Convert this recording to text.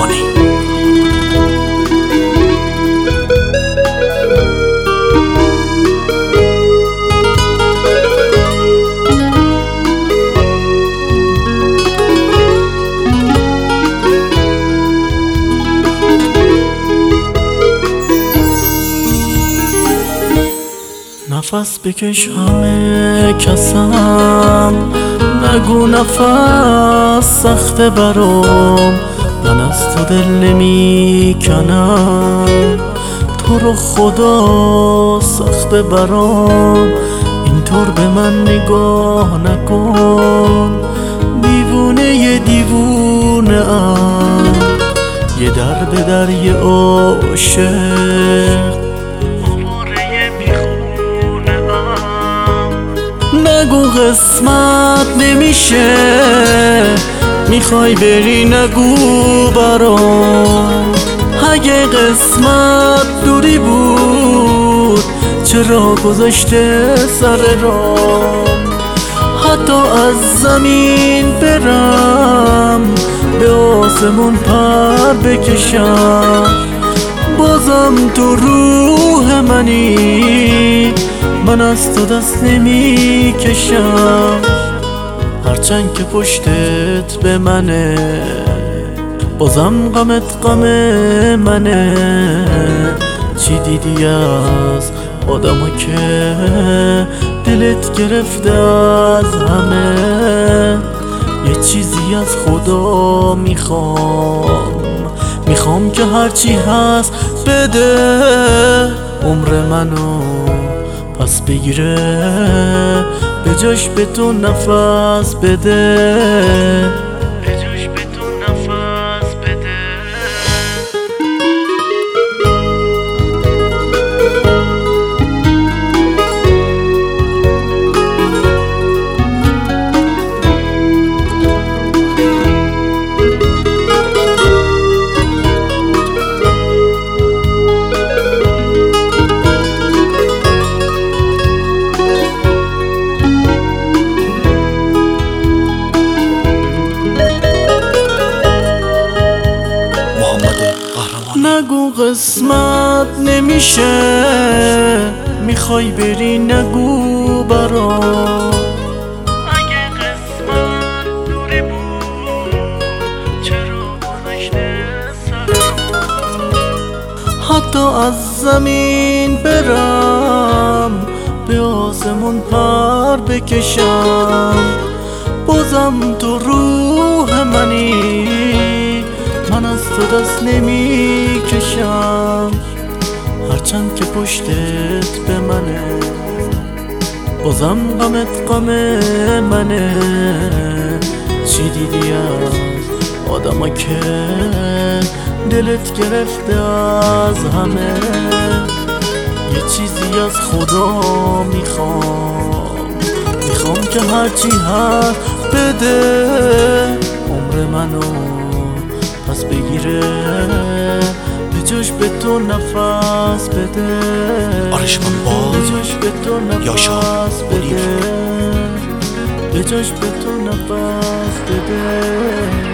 قهرمانی. نفس بکش همه کسم، نگو نفس سخت برام. من از تو دل نمی کنم، تو رو خدا سخت برام. اینطور به من نگاه نکن، دیوونه دیوونه ام. یه در به در یه عاشق، نگو قسمت نمیشه، میخوای بری نگو برام. اگه قسمت دوری بود چرا گذاشته سر رام. حتی از زمین برم به آسمون پر بکشم، بازم تو روح منی، من از تو دست نمی کشم. هرچند که پشتت به منه، بازم غمت غم منه. چی دیدی از آدما که دلت گرفته از همه؟ یه چیزی از خدا میخوام که هرچی هست بده. عمر منو پس بگیره، به جاش به تو نفس بده، به جاش به تو نفس بده. نگو قسمت نمیشه، میخوای بری نگو برام. اگه قسمت دوری بود چرا گذاشته سرم. حتی از زمین برم به آسمون پر بکشم، بازم تو روح منی، من از تو دست نمی کشم. هرچند که پشتت به منه، بازم غمت غم منه. چی دیدی از آدما که دلت گرفته از همه؟ یه چیزی از خدا میخوام که هرچی هست بده. عمر منو پس بگیره، به جاش به تو نفس بده. آرشمان باز، به جاش به تو نفس بده، به جاش به تو نفس بده.